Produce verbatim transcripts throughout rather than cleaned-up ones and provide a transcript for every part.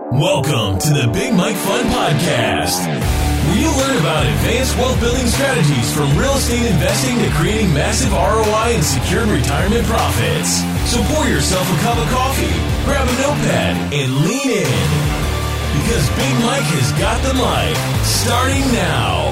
Welcome to the Big Mike Fund Podcast, where you learn about advanced wealth building strategies from real estate investing to creating massive R O I and secured retirement profits. So pour yourself a cup of coffee, grab a notepad, and lean in, because Big Mike has got the mic, starting now.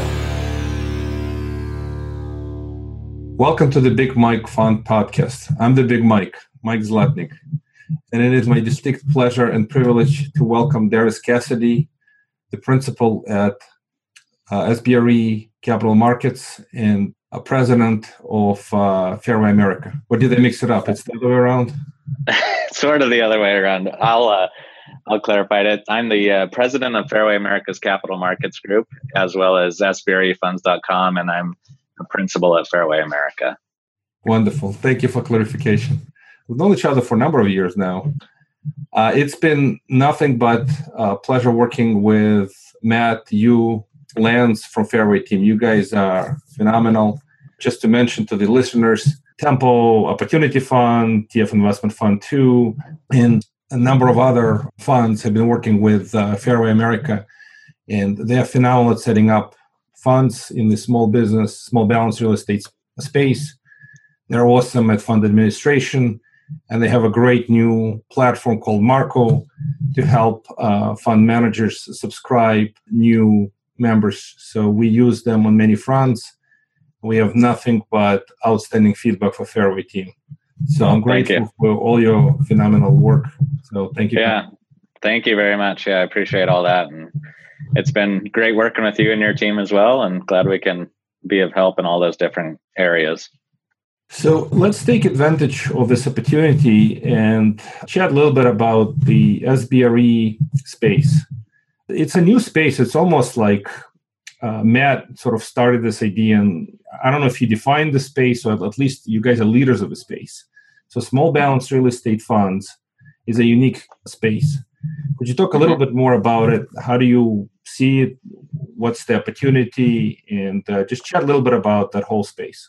Welcome to the Big Mike Fund Podcast. I'm the Big Mike, Mike Zlatnik. And it is my distinct pleasure and privilege to welcome Darius Cassidy, the principal at uh, S B R E Capital Markets and a president of uh, Fairway America. Or did I mix it up? It's the other way around? Sort of the other way around. I'll uh, I'll clarify it. I'm the uh, president of Fairway America's Capital Markets Group, as well as S B R E funds dot com, and I'm a principal at Fairway America. Wonderful. Thank you for clarification. We've known each other for a number of years now. Uh, it's been nothing but uh, pleasure working with Matt, you, Lance from Fairway team. You guys are phenomenal. Just to mention to the listeners, Tempo Opportunity Fund, T F Investment Fund two, and a number of other funds have been working with uh, Fairway America. And they're phenomenal at setting up funds in the small business, small balance real estate space. They're awesome at fund administration. And they have a great new platform called Marco to help uh, fund managers subscribe new members. So we use them on many fronts. We have nothing but outstanding feedback for Fairway team. So I'm grateful for all your phenomenal work. So thank you. Yeah, thank you very much. Yeah, I appreciate all that. And it's been great working with you and your team as well. And glad we can be of help in all those different areas. So let's take advantage of this opportunity and chat a little bit about the S B R E space. It's a new space. It's almost like uh, Matt sort of started this idea, and I don't know if he defined the space, or at least you guys are leaders of the space. So small balance real estate funds is a unique space. Could you talk a little bit more about it? How do you see it? What's the opportunity? And uh, just chat a little bit about that whole space.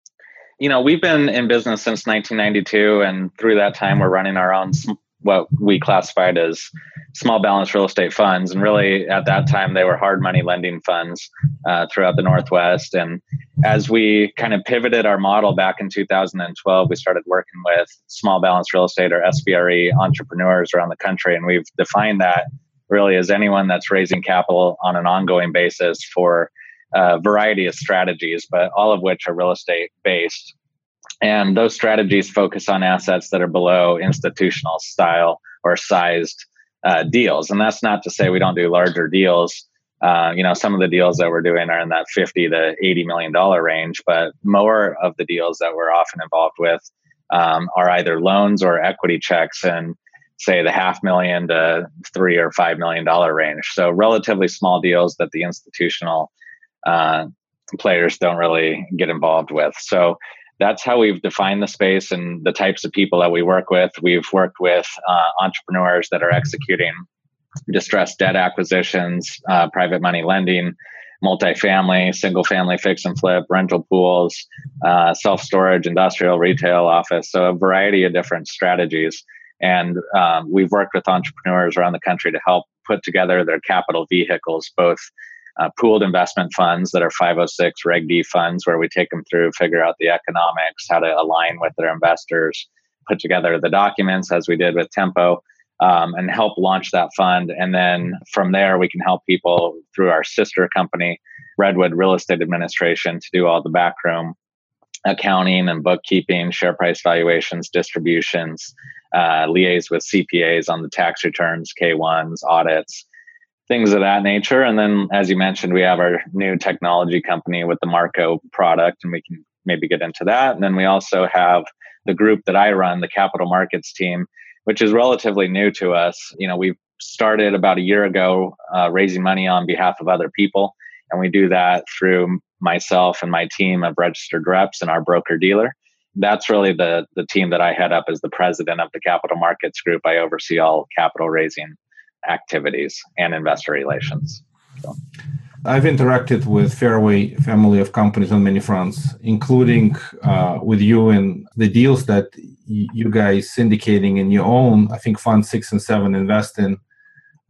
You know, we've been in business since nineteen ninety-two, and through that time, we're running our own, what we classified as small balance real estate funds. And really, at that time, they were hard money lending funds uh, throughout the Northwest. And as we kind of pivoted our model back in two thousand twelve, we started working with small balance real estate, or S B R E, entrepreneurs around the country. And we've defined that really as anyone that's raising capital on an ongoing basis for a variety of strategies, but all of which are real estate based. And those strategies focus on assets that are below institutional style or sized uh, deals. And that's not to say we don't do larger deals. Uh, you know, some of the deals that we're doing are in that fifty to eighty million dollars range, but more of the deals that we're often involved with um, are either loans or equity checks in, say, the half million to three or five million dollar range. So relatively small deals that the institutional Uh, players don't really get involved with. So that's how we've defined the space and the types of people that we work with. We've worked with uh, entrepreneurs that are executing distressed debt acquisitions, uh, private money lending, multifamily, single family fix and flip, rental pools, uh, self-storage, industrial, retail, office. So a variety of different strategies. And um, we've worked with entrepreneurs around the country to help put together their capital vehicles, both Uh, pooled investment funds that are five oh six Reg D funds, where we take them through, figure out the economics, how to align with their investors, put together the documents as we did with Tempo, um, and help launch that fund. And then from there, we can help people through our sister company, Redwood Real Estate Administration, to do all the backroom accounting and bookkeeping, share price valuations, distributions, uh, liaise with C P As on the tax returns, K ones, audits, things of that nature. And then, as you mentioned, we have our new technology company with the Marco product, and we can maybe get into that. And then we also have the group that I run, the capital markets team, which is relatively new to us. You know, we've started about a year ago uh, raising money on behalf of other people. And we do that through myself and my team of registered reps and our broker dealer. That's really the, the team that I head up as the president of the capital markets group. I oversee all capital raising activities and investor relations. So. I've interacted with Fairway family of companies on many fronts, including uh, with you and the deals that y- you guys syndicating and you own. I think Fund six and seven invest in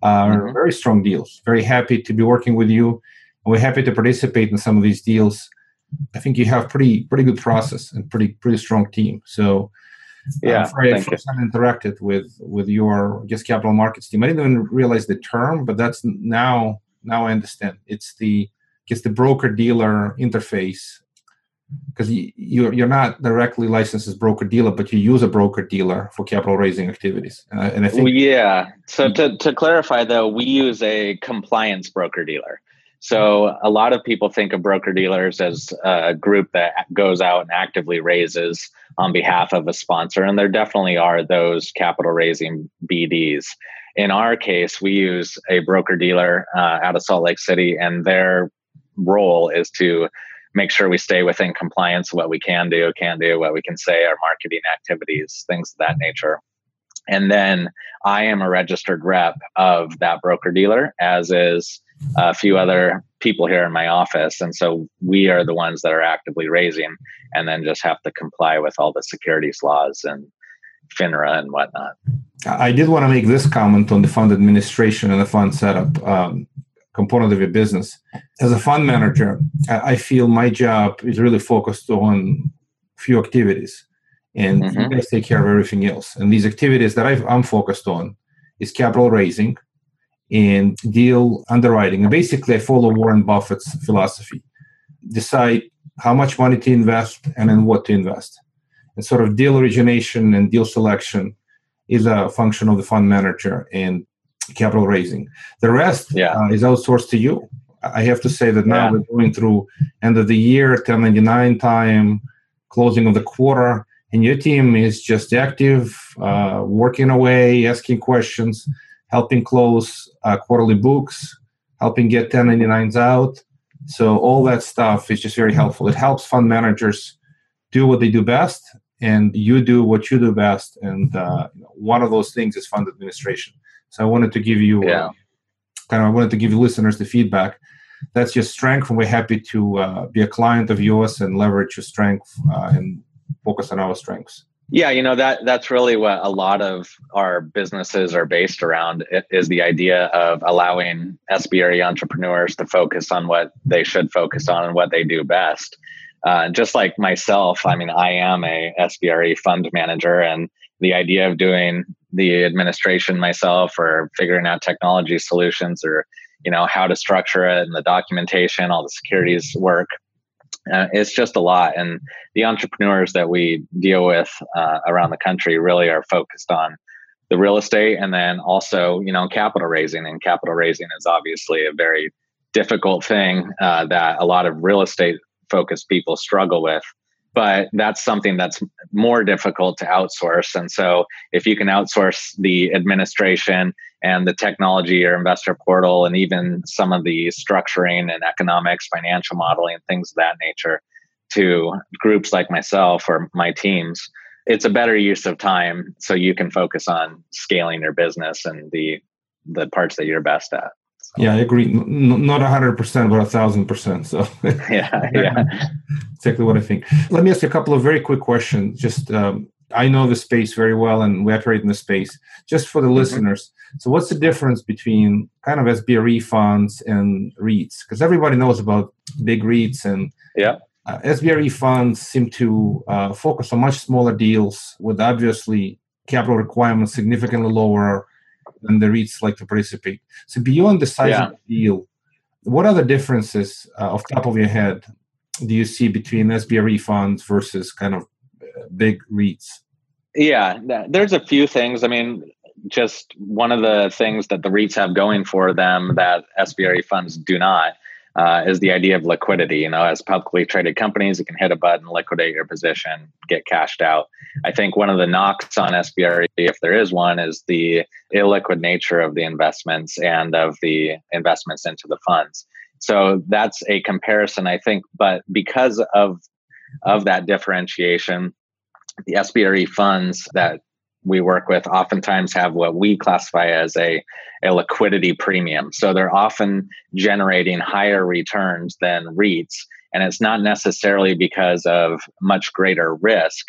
are Mm-hmm. very strong deals. Very happy to be working with you. And we're happy to participate in some of these deals. I think you have pretty pretty good process and pretty pretty strong team. So Yeah, uh, for I thank you. first time interacted with with your I guess capital markets team. I didn't even realize the term, but that's now now I understand. It's the I guess the broker dealer interface, because you, you're you're not directly licensed as broker dealer, but you use a broker dealer for capital raising activities. Uh, and I think Well, yeah. So to to clarify though, we use a compliance broker dealer. So a lot of people think of broker dealers as a group that goes out and actively raises on behalf of a sponsor, and there definitely are those capital raising B Ds. In our case, we use a broker dealer uh, out of Salt Lake City, and their role is to make sure we stay within compliance, what we can do, can't do, what we can say, our marketing activities, things of that nature. And then I am a registered rep of that broker dealer, as is a few other people here in my office. And so we are the ones that are actively raising, and then just have to comply with all the securities laws and FINRA and whatnot. I did want to make this comment on the fund administration and the fund setup um, component of your business. As a fund manager, I feel my job is really focused on few activities, and mm-hmm. you guys take care of everything else. And these activities that I've, I'm focused on is capital raising and deal underwriting. And basically, I follow Warren Buffett's philosophy: decide how much money to invest and then what to invest. And sort of deal origination and deal selection is a function of the fund manager and capital raising. The rest yeah. uh, is outsourced to you. I have to say that now yeah. we're going through end of the year, ten ninety-nine time, closing of the quarter, and your team is just active, uh, working away, asking questions, helping close uh, quarterly books, helping get ten ninety-nines out. So all that stuff is just very helpful. It helps fund managers do what they do best, and you do what you do best. And uh, one of those things is fund administration. So I wanted to give you, yeah. uh, kind of, I wanted to give you listeners the feedback. That's your strength, and we're happy to uh, be a client of yours and leverage your strength uh, and focus on our strengths. Yeah, you know, that that's really what a lot of our businesses are based around, is the idea of allowing S B R E entrepreneurs to focus on what they should focus on and what they do best. Uh, just like myself, I mean, I am a S B R E fund manager, and the idea of doing the administration myself, or figuring out technology solutions, or, you know, how to structure it and the documentation, all the securities work, uh, it's just a lot. And the entrepreneurs that we deal with uh, around the country really are focused on the real estate, and then also, you know, capital raising. And capital raising is obviously a very difficult thing uh, that a lot of real estate focused people struggle with. But that's something that's more difficult to outsource. And so if you can outsource the administration and the technology or investor portal, and even some of the structuring and economics, financial modeling, things of that nature, to groups like myself or my teams, it's a better use of time, so you can focus on scaling your business and the the parts that you're best at. So. Yeah, I agree. N- not one hundred percent, but one thousand percent. So yeah, yeah. Exactly what I think. Let me ask you a couple of very quick questions. Just, um, I know the space very well, and we operate in the space. Just for the mm-hmm. listeners, so what's the difference between kind of S B R E funds and REITs? Because everybody knows about big REITs, and yeah. uh, S B R E funds seem to uh, focus on much smaller deals with obviously capital requirements significantly lower than the REITs like to participate. So beyond the size yeah. of the deal, what are the differences uh, off the top of your head do you see between S B R E funds versus kind of uh, big REITs? Yeah, there's a few things. I mean, just one of the things that the REITs have going for them that S B R E funds do not uh, is the idea of liquidity. You know, as publicly traded companies, you can hit a button, liquidate your position, get cashed out. I think one of the knocks on S B R E, if there is one, is the illiquid nature of the investments and of the investments into the funds. So that's a comparison, I think. But because of of that differentiation, the S B R E funds that we work with oftentimes have what we classify as a, a liquidity premium. So they're often generating higher returns than REITs. And it's not necessarily because of much greater risk.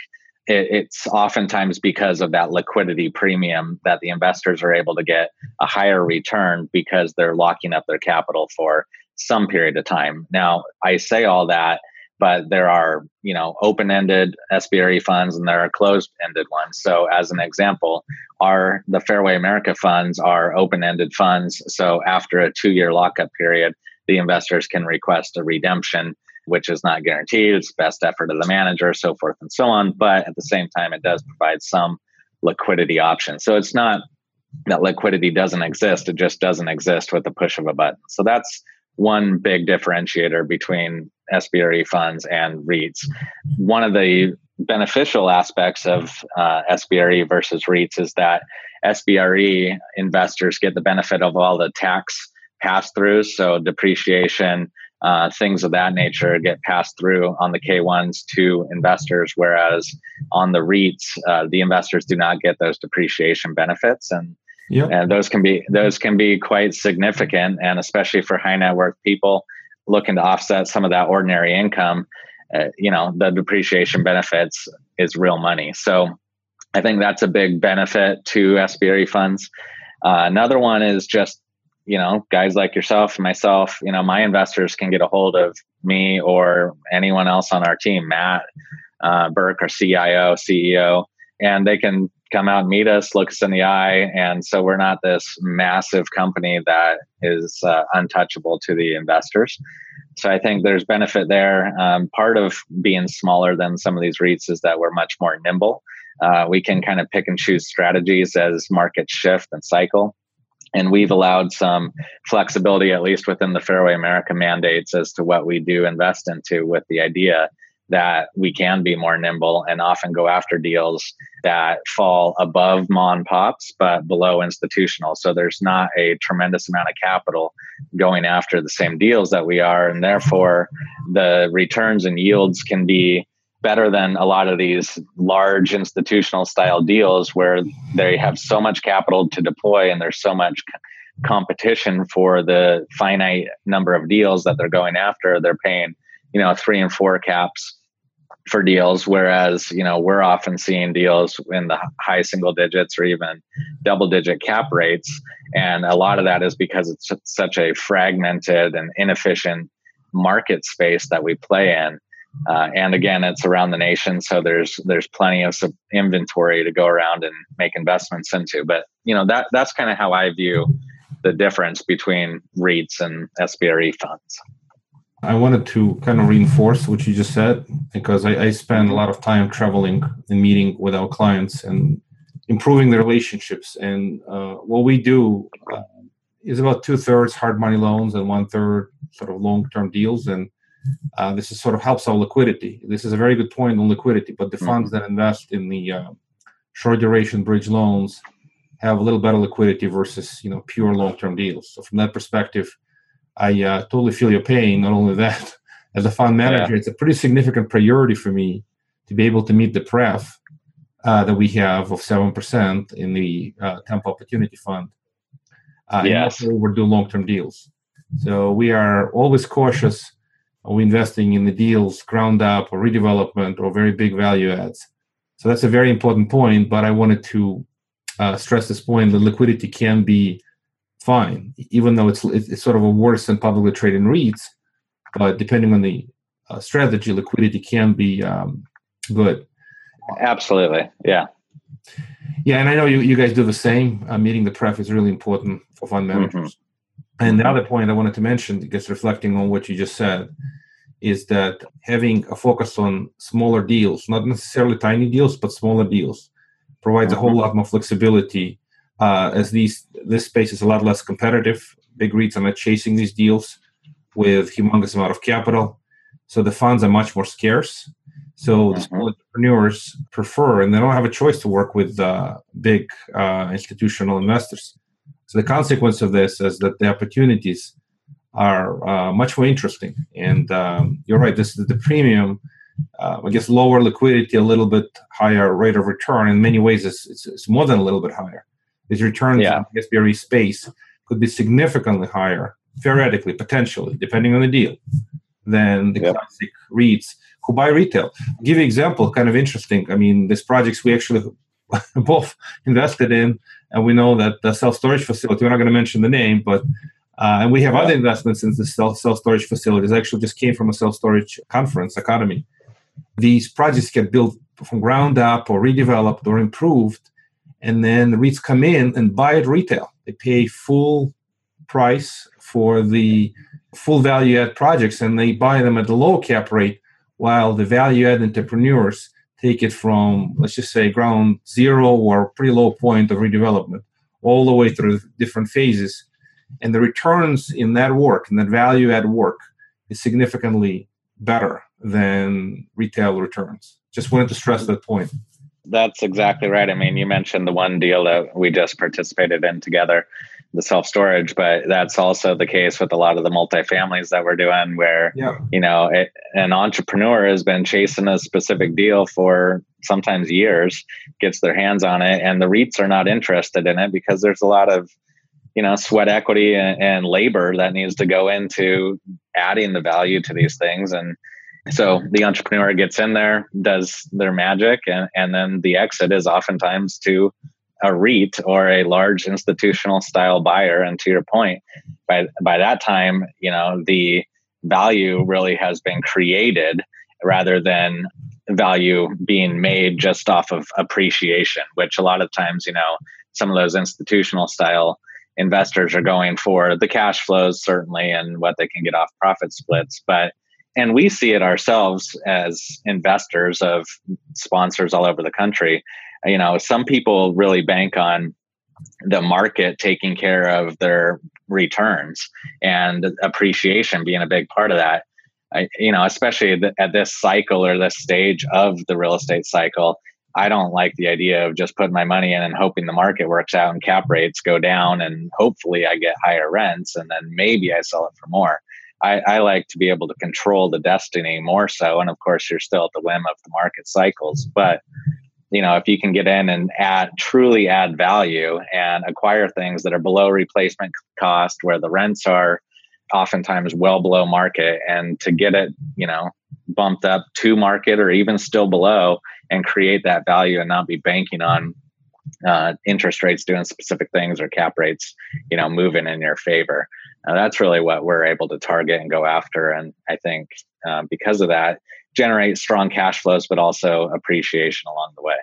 it, it's oftentimes because of that liquidity premium that the investors are able to get a higher return because they're locking up their capital for some period of time. Now, I say all that, but there are, you know, open-ended S B R E funds and there are closed-ended ones. So as an example, our the Fairway America funds are open-ended funds. So after a two-year lockup period, the investors can request a redemption, which is not guaranteed. It's best effort of the manager, so forth and so on. But at the same time, it does provide some liquidity options. So it's not that liquidity doesn't exist. It just doesn't exist with the push of a button. So that's one big differentiator between S B R E funds and REITs. One of the beneficial aspects of uh, S B R E versus REITs is that S B R E investors get the benefit of all the tax pass-throughs, so depreciation, uh, things of that nature get passed through on the K ones to investors, whereas on the REITs, uh, the investors do not get those depreciation benefits. And Yep. And those can be those can be quite significant, and especially for high net worth people looking to offset some of that ordinary income, uh, you know, the depreciation benefits is real money. So I think that's a big benefit to S B R E funds. Uh, another one is just, you know, guys like yourself and myself, you know, my investors can get a hold of me or anyone else on our team, Matt uh, Burke, our C I O, C E O, and they can come out and meet us, look us in the eye. And so we're not this massive company that is uh, untouchable to the investors. So I think there's benefit there. Um, part of being smaller than some of these REITs is that we're much more nimble. Uh, we can kind of pick and choose strategies as markets shift and cycle. And we've allowed some flexibility, at least within the Fairway America mandates, as to what we do invest into, with the idea that we can be more nimble and often go after deals that fall above mom pops, but below institutional. So there's not a tremendous amount of capital going after the same deals that we are. And therefore, the returns and yields can be better than a lot of these large institutional style deals where they have so much capital to deploy and there's so much competition for the finite number of deals that they're going after. They're paying, you know, three and four caps for deals, whereas, you know, we're often seeing deals in the high single digits or even double digit cap rates. And a lot of that is because it's such a fragmented and inefficient market space that we play in. Uh, and again, it's around the nation, so there's there's plenty of inventory to go around and make investments into. But you know, that that's kind of how I view the difference between REITs and S B R E funds. I wanted to kind of reinforce what you just said, because I, I spend a lot of time traveling and meeting with our clients and improving the relationships. And uh, what we do uh, is about two thirds hard money loans and one third sort of long-term deals. And uh, this is sort of helps our liquidity. This is a very good point on liquidity, but the funds mm-hmm. that invest in the uh, short duration bridge loans have a little better liquidity versus, you know, pure long-term deals. So from that perspective, I uh, totally feel your pain. Not only that, as a fund manager, yeah. it's a pretty significant priority for me to be able to meet the pref uh, that we have of seven percent in the uh, Temp Opportunity Fund. Uh, yes. And also overdo long-term deals. So we are always cautious of investing in the deals ground up or redevelopment or very big value adds. So that's a very important point, but I wanted to uh, stress this point that liquidity can be fine, even though it's it's sort of a worse than publicly traded REITs. But depending on the uh, strategy, liquidity can be um, good. Absolutely, yeah, yeah. And I know you, you guys do the same. Uh, meeting the pref is really important for fund managers. Mm-hmm. And the other point I wanted to mention, I guess reflecting on what you just said, is that having a focus on smaller deals, not necessarily tiny deals, but smaller deals, provides mm-hmm. a whole lot more flexibility. Uh, as these this space is a lot less competitive. Big REITs are not chasing these deals with humongous amount of capital. So the funds are much more scarce. So mm-hmm. the small entrepreneurs prefer, and they don't have a choice to work with uh, big uh, institutional investors. So the consequence of this is that the opportunities are uh, much more interesting. And um, you're right, this is the premium. Uh, I guess lower liquidity, a little bit higher rate of return. In many ways, it's, it's, it's more than a little bit higher. Its returns yeah. in the S B R E space could be significantly higher, theoretically, potentially, depending on the deal. than the Yep. classic REITs who buy retail. I'll give you an example, kind of interesting. I mean, these projects we actually both invested in, and we know that the self-storage facility, we're not going to mention the name, but uh, and we have other investments in the self self-storage facilities. Actually just came from a self-storage conference, Academy. These projects get built from ground up or redeveloped or improved, and then the REITs come in and buy it retail. They pay full price for the full value add projects, and they buy them at the low cap rate, while the value add entrepreneurs take it from, let's just say, ground zero or pretty low point of redevelopment all the way through different phases. And the returns in that work, in that value add work, is significantly better than retail returns. Just wanted to stress that point. That's exactly right. I mean, you mentioned the one deal that we just participated in together, the self-storage, but that's also the case with a lot of the multifamilies that we're doing where, yeah. you know, it, an entrepreneur has been chasing a specific deal for sometimes years, gets their hands on it, and the REITs are not interested in it because there's a lot of, you know, sweat equity and, and labor that needs to go into adding the value to these things. And so the entrepreneur gets in there, does their magic, and, and then the exit is oftentimes to a REIT or a large institutional style buyer. And to your point, by by that time, you know, the value really has been created rather than value being made just off of appreciation, which a lot of times, you know, some of those institutional style investors are going for the cash flows, certainly, and what they can get off profit splits. But and we see it ourselves as investors of sponsors all over the country. You know, some people really bank on the market taking care of their returns and appreciation being a big part of that. I, you know, especially at this cycle or this stage of the real estate cycle, I don't like the idea of just putting my money in and hoping the market works out and cap rates go down and hopefully I get higher rents and then maybe I sell it for more. I, I like to be able to control the destiny more so. And of course, you're still at the whim of the market cycles. But, you know, if you can get in and add, truly add value and acquire things that are below replacement cost, where the rents are oftentimes well below market, and to get it, you know, bumped up to market or even still below and create that value and not be banking on uh, interest rates doing specific things or cap rates, you know, moving in your favor. Now, that's really what we're able to target and go after. And I think uh, because of that, generate strong cash flows, but also appreciation along the way.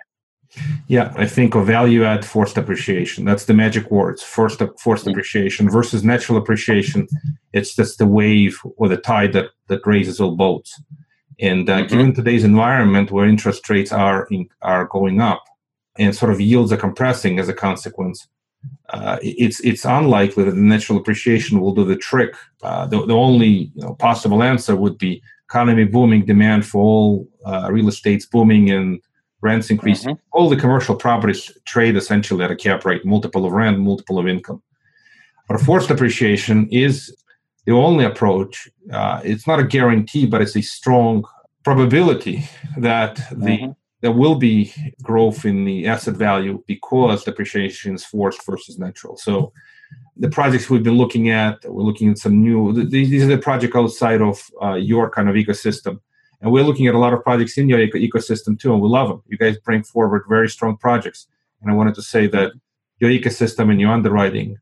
Yeah, I think of value add forced appreciation. That's the magic words, forced, forced mm-hmm. appreciation versus natural appreciation. It's just the wave or the tide that, that raises all boats. And uh, mm-hmm. given today's environment where interest rates are in, are going up and sort of yields are compressing as a consequence, uh, it's it's unlikely that the natural appreciation will do the trick. Uh, the, the only you know, possible answer would be economy booming, demand for all uh, real estate's booming, and rents increasing. Mm-hmm. All the commercial properties trade essentially at a cap rate, multiple of rent, multiple of income. But forced appreciation is the only approach. Uh, it's not a guarantee, but it's a strong probability that the mm-hmm. there will be growth in the asset value because depreciation is forced versus natural. So the projects we've been looking at, we're looking at some new, these are the projects outside of uh, your kind of ecosystem. And we're looking at a lot of projects in your eco- ecosystem too, and we love them. You guys bring forward very strong projects. And I wanted to say that your ecosystem and your underwriting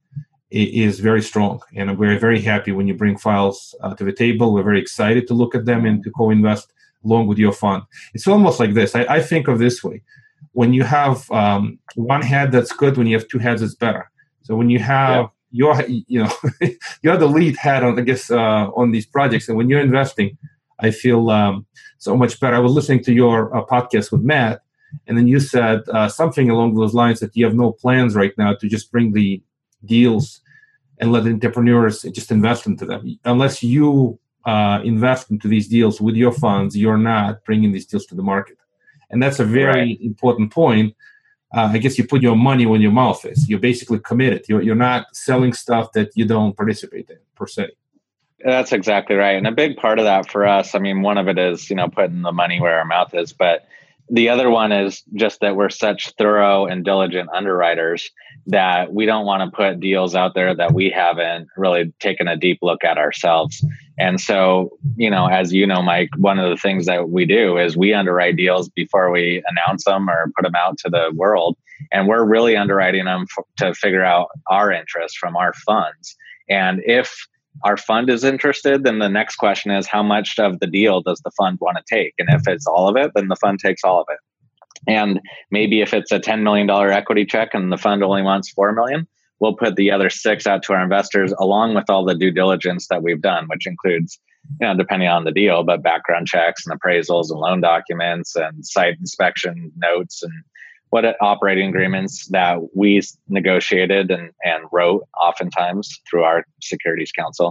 is very strong. And we're very happy when you bring files uh, to the table. We're very excited to look at them and to co-invest along with your fund. It's almost like this. I, I think of this way. When you have um, one head that's good, when you have two heads, it's better. So when you have yeah. your, you know, you're the lead head on, I guess, uh, on these projects. And when you're investing, I feel um, so much better. I was listening to your uh, podcast with Matt, and then you said uh, something along those lines that you have no plans right now to just bring the deals and let the entrepreneurs just invest into them. Unless you uh, invest into these deals with your funds, you're not bringing these deals to the market. And that's a very right. important point. Uh, I guess you put your money where your mouth is. You're basically committed. You're, you're not selling stuff that you don't participate in, per se. That's exactly right. And a big part of that for us, I mean, one of it is, you know, putting the money where our mouth is, but the other one is just that we're such thorough and diligent underwriters that we don't want to put deals out there that we haven't really taken a deep look at ourselves. And so, you know, as you know, Mike, one of the things that we do is we underwrite deals before we announce them or put them out to the world. And we're really underwriting them f- to figure out our interest from our funds. And if our fund is interested, then the next question is, how much of the deal does the fund want to take? And if it's all of it, then the fund takes all of it. And maybe if it's a ten million dollars equity check and the fund only wants four million dollars, we'll put the other six out to our investors along with all the due diligence that we've done, which includes, you know, depending on the deal, but background checks and appraisals and loan documents and site inspection notes and what operating agreements that we negotiated and, and wrote oftentimes through our securities counsel.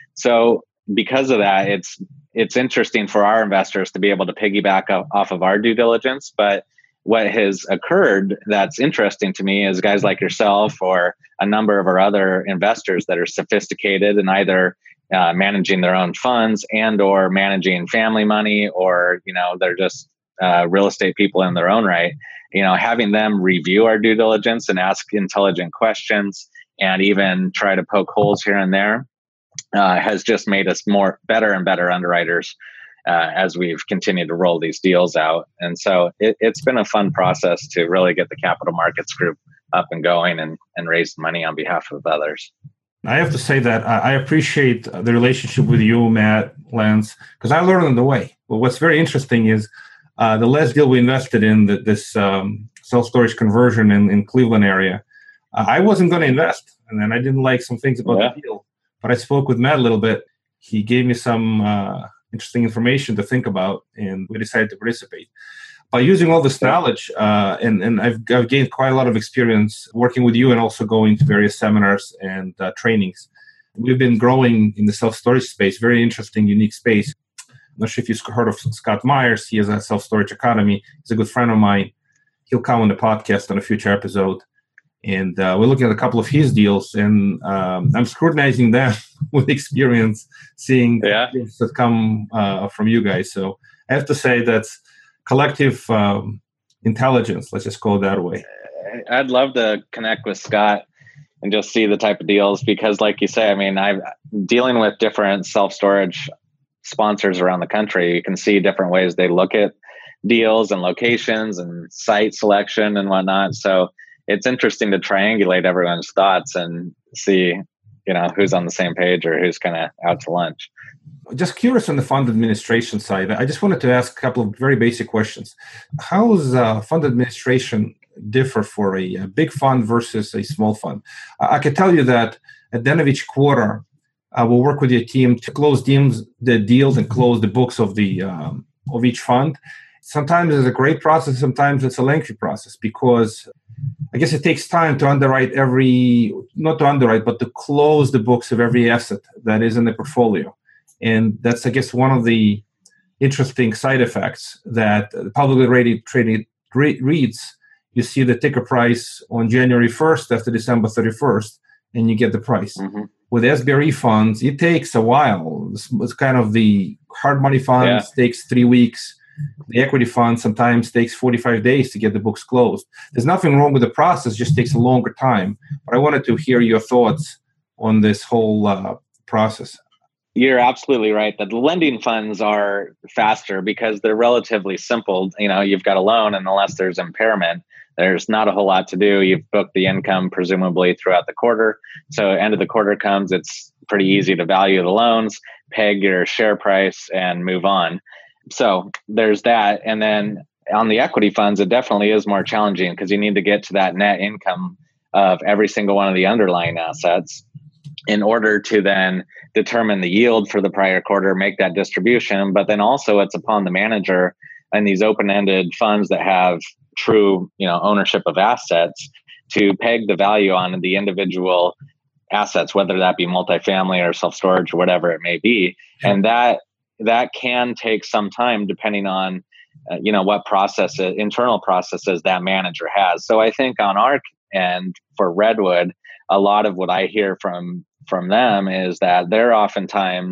So because of that, it's it's interesting for our investors to be able to piggyback off of our due diligence. But what has occurred that's interesting to me is guys like yourself or a number of our other investors that are sophisticated and either uh, managing their own funds and or managing family money, or, you know, they're just uh, real estate people in their own right. You know, having them review our due diligence and ask intelligent questions and even try to poke holes here and there uh, has just made us more better and better underwriters uh, as we've continued to roll these deals out. And so it, it's been a fun process to really get the capital markets group up and going and, and raise money on behalf of others. I have to say that I appreciate the relationship with you, Matt, Lance, because I learned on the way. Well, what's very interesting is uh, the last deal we invested in, the, this um, self-storage conversion in, in Cleveland area, uh, I wasn't going to invest. And then I didn't like some things about yeah. the deal. But I spoke with Matt a little bit. He gave me some uh, interesting information to think about, and we decided to participate. By using all this knowledge, uh, and, and I've, I've gained quite a lot of experience working with you and also going to various seminars and uh, trainings. We've been growing in the self-storage space, very interesting, unique space. I'm not sure if you've heard of Scott Myers. He has a self-storage academy. He's a good friend of mine. He'll come on the podcast on a future episode. And uh, we're looking at a couple of his deals, and um, I'm scrutinizing them with experience, seeing yeah. deals that come uh, from you guys. So I have to say that's collective um, intelligence, let's just call it that way. I'd love to connect with Scott and just see the type of deals, because like you say, I mean, I'm dealing with different self-storage sponsors around the country. You can see different ways they look at deals and locations and site selection and whatnot. So it's interesting to triangulate everyone's thoughts and see, you know, who's on the same page or who's kind of out to lunch. Just curious on the fund administration side, I just wanted to ask a couple of very basic questions. How does uh, fund administration differ for a, a big fund versus a small fund? Uh, I can tell you that at the end of each quarter, I will work with your team to close deals, the deals and close the books of the um, of each fund. Sometimes it's a great process, sometimes it's a lengthy process, because I guess it takes time to underwrite every, not to underwrite, but to close the books of every asset that is in the portfolio. And that's, I guess, one of the interesting side effects that publicly rated trading reads. You see the ticker price on January first after December thirty-first, and you get the price. Mm-hmm. With S B R E funds, it takes a while. It's, it's kind of the hard money funds yeah. takes three weeks. The equity fund sometimes takes forty-five days to get the books closed. There's nothing wrong with the process, just takes a longer time. But I wanted to hear your thoughts on this whole uh, process. You're absolutely right that the lending funds are faster because they're relatively simple. You know, you've got a loan, and unless there's impairment, there's not a whole lot to do. You've booked the income presumably throughout the quarter. So end of the quarter comes, it's pretty easy to value the loans, peg your share price, and move on. So there's that. And then on the equity funds, it definitely is more challenging because you need to get to that net income of every single one of the underlying assets in order to then determine the yield for the prior quarter, make that distribution. But then also it's upon the manager and these open-ended funds that have true, you know, ownership of assets to peg the value on the individual assets, whether that be multifamily or self-storage or whatever it may be. And that that can take some time depending on, uh, you know, what processes, internal processes that manager has. So I think on our end for Redwood, a lot of what I hear from from them is that they're oftentimes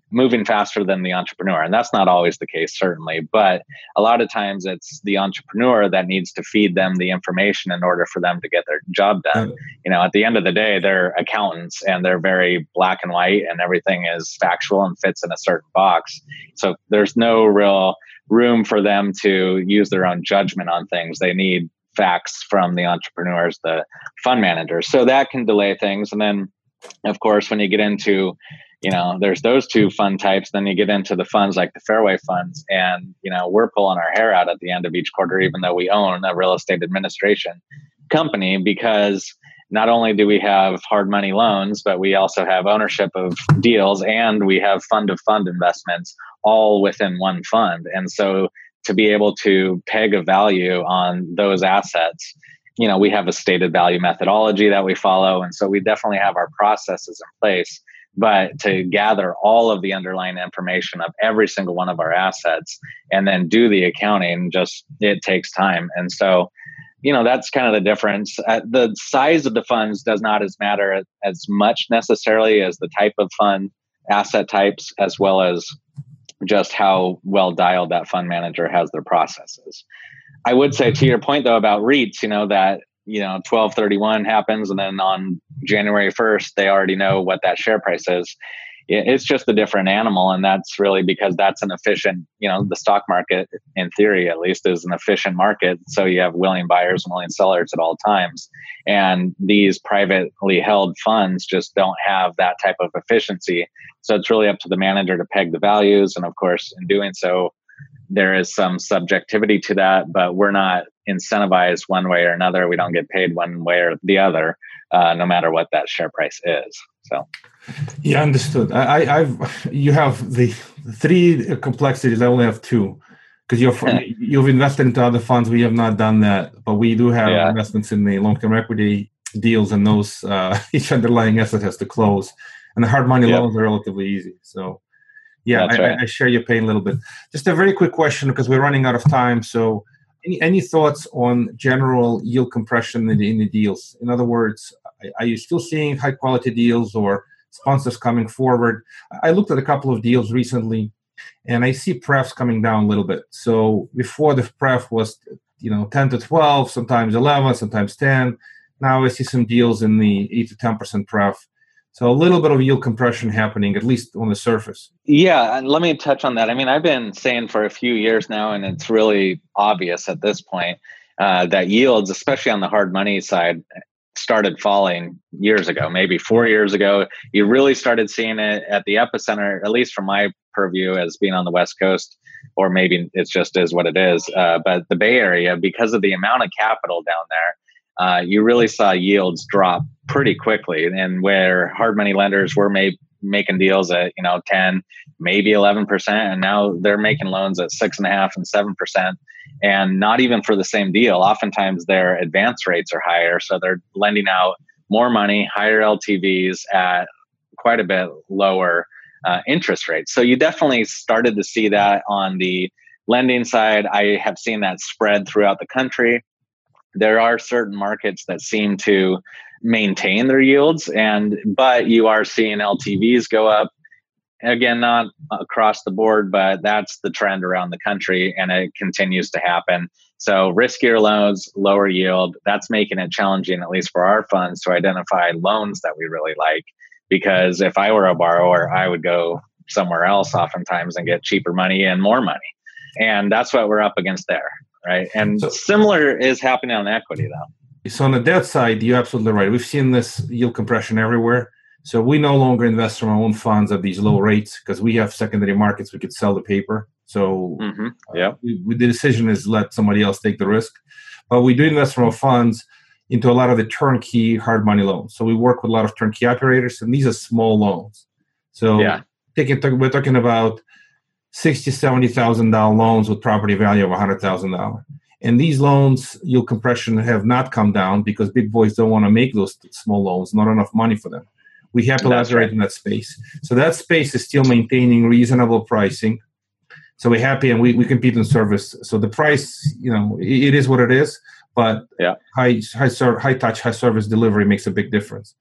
moving faster than the entrepreneur. And that's not always the case, certainly. But a lot of times it's the entrepreneur that needs to feed them the information in order for them to get their job done. Mm-hmm. You know, at the end of the day, they're accountants and they're very black and white and everything is factual and fits in a certain box. So there's no real room for them to use their own judgment on things. They need facts from the entrepreneurs, the fund managers. So that can delay things. And then, of course, when you get into You know, there's those two fund types. Then you get into the funds like the Fairway funds. And, you know, we're pulling our hair out at the end of each quarter, even though we own a real estate administration company, because not only do we have hard money loans, but we also have ownership of deals and we have fund of fund investments all within one fund. And so to be able to peg a value on those assets, you know, we have a stated value methodology that we follow. And so we definitely have our processes in place. But to gather all of the underlying information of every single one of our assets and then do the accounting, just it takes time. And so, you know, that's kind of the difference. Uh, the size of the funds does not as matter as much necessarily as the type of fund, asset types, as well as just how well dialed that fund manager has their processes. I would say to your point, though, about REITs, you know, that you know, twelve thirty-one happens and then on January first, they already know what that share price is. It's just a different animal. And that's really because that's an efficient, you know, the stock market, in theory, at least, is an efficient market. So you have willing buyers and willing sellers at all times. And these privately held funds just don't have that type of efficiency. So it's really up to the manager to peg the values. And of course, in doing so, there is some subjectivity to that, but we're not incentivized one way or another. We don't get paid one way or the other, uh, no matter what that share price is. So, yeah, understood. I, I've you have the three complexities. I only have two because you're you've invested into other funds. We have not done that, but we do have yeah. investments in the long-term equity deals, and those uh, each underlying asset has to close, and the hard money yep. loans are relatively easy. So. Yeah, I, right. I share your pain a little bit. Just a very quick question because we're running out of time. So any any thoughts on general yield compression in the, in the deals? In other words, are you still seeing high quality deals or sponsors coming forward? I looked at a couple of deals recently and I see prefs coming down a little bit. So before the pref was, you know, ten to twelve, sometimes eleven, sometimes ten. Now I see some deals in the eight to ten percent pref. So a little bit of yield compression happening, at least on the surface. Yeah, and let me touch on that. I mean, I've been saying for a few years now, and it's really obvious at this point, uh, that yields, especially on the hard money side, started falling years ago, maybe four years ago. You really started seeing it at the epicenter, at least from my purview as being on the West Coast, or maybe it just is what it is. Uh, but the Bay Area, because of the amount of capital down there, Uh, you really saw yields drop pretty quickly, and where hard money lenders were made, making deals at, you know, ten, maybe eleven percent, and now they're making loans at six and a half and seven percent, and not even for the same deal. Oftentimes their advance rates are higher, so they're lending out more money, higher L T Vs at quite a bit lower uh, interest rates. So you definitely started to see that on the lending side. I have seen that spread throughout the country. There are certain markets that seem to maintain their yields, and but you are seeing L T Vs go up. Again, not across the board, but that's the trend around the country, and it continues to happen. So riskier loans, lower yield, that's making it challenging, at least for our funds, to identify loans that we really like. Because if I were a borrower, I would go somewhere else oftentimes and get cheaper money and more money. And that's what we're up against there, right? And so, similar is happening on equity, though. So on the debt side, you're absolutely right. We've seen this yield compression everywhere. So we no longer invest from our own funds at these low rates because we have secondary markets. We could sell the paper. So mm-hmm. yeah, uh, we, we, the decision is let somebody else take the risk. But we do invest from our funds into a lot of the turnkey hard money loans. So we work with a lot of turnkey operators, and these are small loans. So yeah. take, we're talking about sixty thousand dollars, seventy thousand dollars loans with property value of one hundred thousand dollars. And these loans, yield compression, have not come down because big boys don't want to make those small loans, not enough money for them. We have to operate right. in that space. So that space is still maintaining reasonable pricing. So we're happy, and we, we compete in service. So the price, you know, it, it is what it is, but yeah. high high ser- high touch, high service delivery makes a big difference.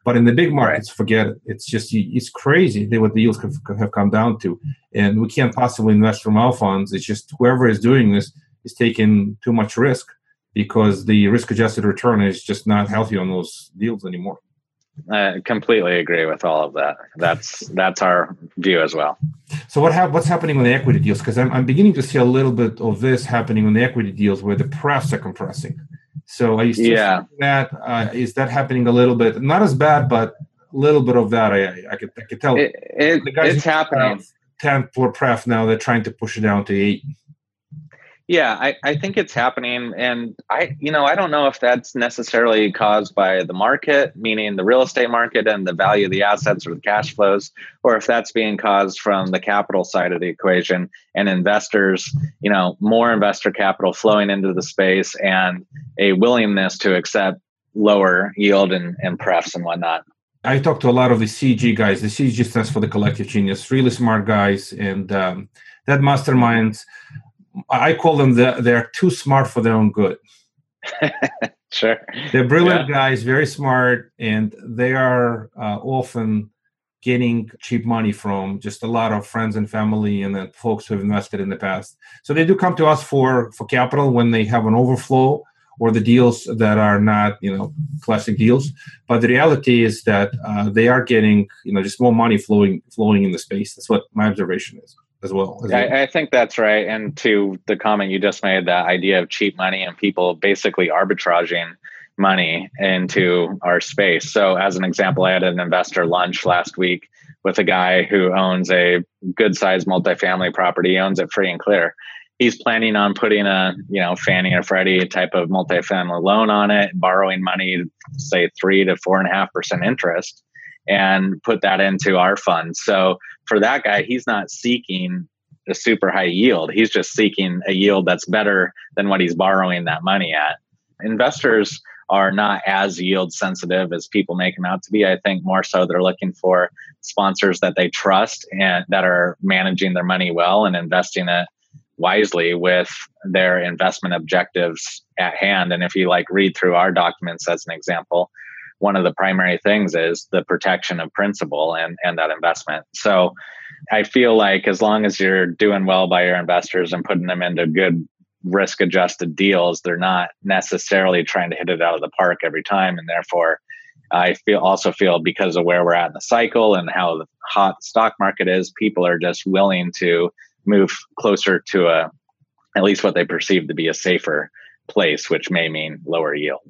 But in the big markets, right. forget it. It's just, it's crazy what the yields have come down to. And we can't possibly invest from our funds. It's just whoever is doing this is taking too much risk because the risk-adjusted return is just not healthy on those deals anymore. I completely agree with all of that. That's that's our view as well. So what ha- what's happening on the equity deals? Because I'm, I'm beginning to see a little bit of this happening on the equity deals where the prefs are compressing. So are you still yeah. seeing that? Uh, is that happening a little bit? Not as bad, but a little bit of that. I I could I could tell. It, it, the guys it's happening. ten for pref now. They're trying to push it down to eight. Yeah, I, I think it's happening. And I, you know, I don't know if that's necessarily caused by the market, meaning the real estate market and the value of the assets or the cash flows, or if that's being caused from the capital side of the equation and investors, you know, more investor capital flowing into the space and a willingness to accept lower yield and, and prefs and whatnot. I talked to a lot of the C G guys. The C G stands for the collective genius, really smart guys. And um, that masterminds, I call them, the, they're too smart for their own good. Sure. They're brilliant yeah. guys, very smart, and they are uh, often getting cheap money from just a lot of friends and family and then folks who have invested in the past. So they do come to us for, for capital when they have an overflow or the deals that are not, you know, classic deals. But the reality is that uh, they are getting, you know, just more money flowing flowing in the space. That's what my observation is. As well. As I, I think that's right. And to the comment you just made, that idea of cheap money and people basically arbitraging money into our space. So as an example, I had an investor lunch last week with a guy who owns a good sized multifamily property. He owns it free and clear. He's planning on putting a, you know, Fannie or Freddie type of multifamily loan on it, borrowing money, say three to four and a half percent interest, and put that into our fund. So for that guy, he's not seeking a super high yield. He's just seeking a yield that's better than what he's borrowing that money at. Investors are not as yield sensitive as people make them out to be. I think more so they're looking for sponsors that they trust and that are managing their money well and investing it wisely with their investment objectives at hand. And if you like read through our documents as an example, one of the primary things is the protection of principal and, and that investment. So I feel like as long as you're doing well by your investors and putting them into good risk-adjusted deals, they're not necessarily trying to hit it out of the park every time. And therefore, I feel also feel because of where we're at in the cycle and how hot the stock market is, people are just willing to move closer to a, at least what they perceive to be a safer place, which may mean lower yield.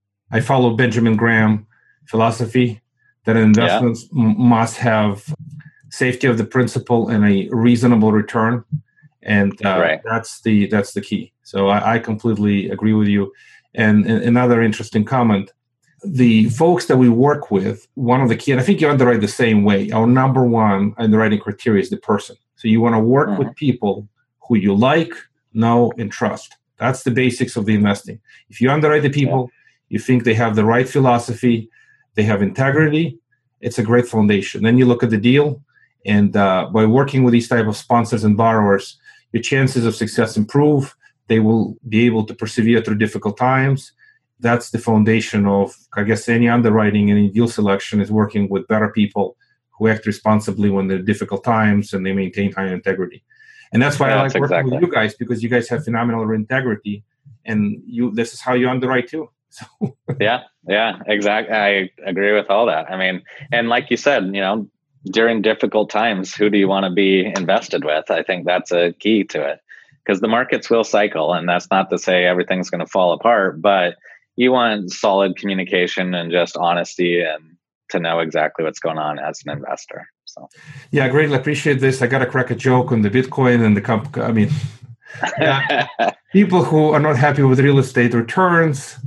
I follow Benjamin Graham philosophy that investments yeah. m- must have safety of the principal and a reasonable return, and uh, right. that's the that's the key. So I, I completely agree with you. And, and another interesting comment: the folks that we work with, one of the key, and I think you underwrite the same way. Our number one underwriting criteria is the person. So you want to work mm-hmm. with people who you like, know, and trust. That's the basics of the investing. If you underwrite the people. Yeah. You think they have the right philosophy, they have integrity, it's a great foundation. Then you look at the deal, and uh, by working with these type of sponsors and borrowers, your chances of success improve. They will be able to persevere through difficult times. That's the foundation of, I guess, any underwriting, any deal selection is working with better people who act responsibly when there are difficult times and they maintain high integrity. And that's why yeah, I like working exactly. with you guys, because you guys have phenomenal integrity, and you this is how you underwrite too. So. yeah, yeah, exactly. I agree with all that. I mean, and like you said, you know, during difficult times, who do you want to be invested with? I think that's a key to it, because the markets will cycle, and that's not to say everything's going to fall apart, but you want solid communication and just honesty and to know exactly what's going on as an investor. So, yeah, I greatly appreciate this. I got to crack a joke on the Bitcoin and the comp. I mean, yeah, people who are not happy with real estate returns,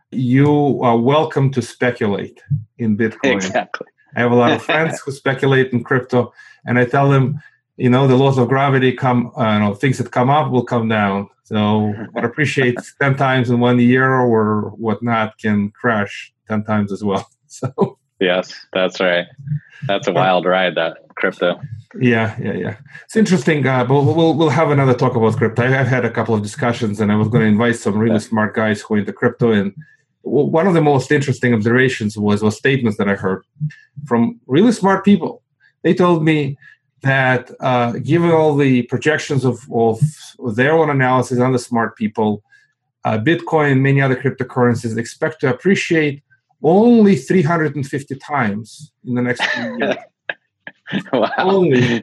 you are welcome to speculate in Bitcoin. Exactly. I have a lot of friends who speculate in crypto, and I tell them, you know, the laws of gravity come, uh, you know, things that come up will come down. So what I appreciate ten times in one year or whatnot can crash ten times as well. So yes, that's right. That's a wild ride, that crypto. Yeah, yeah, yeah. It's interesting, uh, but we'll we'll have another talk about crypto. I've had a couple of discussions, and I was going to invite some really yeah. smart guys who are into crypto, and one of the most interesting observations was, was statements that I heard from really smart people. They told me that uh, given all the projections of, of their own analysis on the smart people, uh, Bitcoin and many other cryptocurrencies expect to appreciate only three hundred fifty times in the next few years. Wow. Only.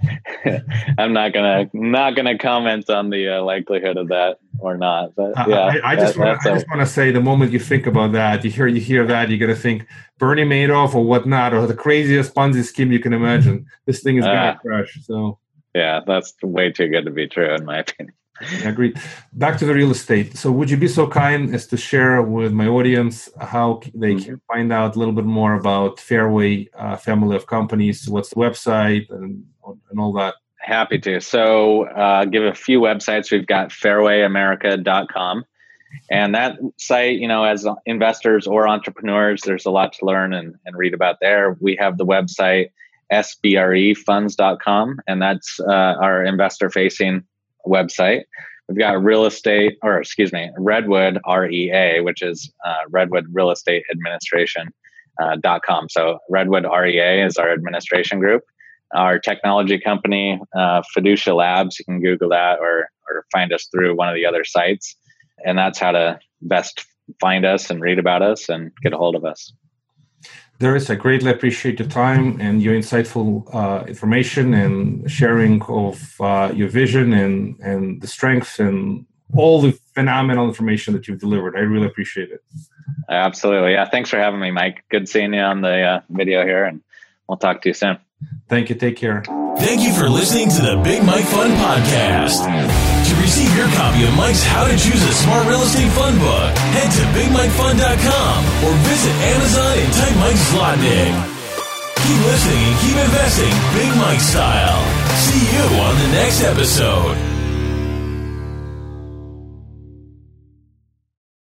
I'm not gonna not gonna comment on the uh, likelihood of that or not, but yeah, I, I just that, want I just want to say the moment you think about that, you hear you hear that, you're gonna think Bernie Madoff or whatnot, or the craziest Ponzi scheme you can imagine. This thing is gonna uh, crash. So yeah, that's way too good to be true, in my opinion. I agree. Back to the real estate. So would you be so kind as to share with my audience how they can find out a little bit more about Fairway uh, family of companies? What's the website and, and all that? Happy to. So uh, give a few websites. We've got fairway america dot com. And that site, you know, as investors or entrepreneurs, there's a lot to learn and, and read about there. We have the website S B R E funds dot com, and that's uh, our investor-facing website. We've got real estate, or excuse me, Redwood R E A, which is uh, Redwood Real Estate Administration uh, dot com. So Redwood R E A is our administration group. Our technology company, uh, Fiducia Labs, you can Google that or or find us through one of the other sites. And that's how to best find us and read about us and get a hold of us. Darius, I greatly appreciate your time and your insightful uh, information and sharing of uh, your vision and, and the strengths and all the phenomenal information that you've delivered. I really appreciate it. Absolutely. Yeah. Thanks for having me, Mike. Good seeing you on the uh, video here, and we'll talk to you soon. Thank you. Take care. Thank you for listening to the Big Mike Fund Podcast. To receive your copy of Mike's How to Choose a Smart Real Estate Fund book, head to big mike fund dot com or visit Amazon and type Mike Zlotnick. Keep listening and keep investing Big Mike style. See you on the next episode.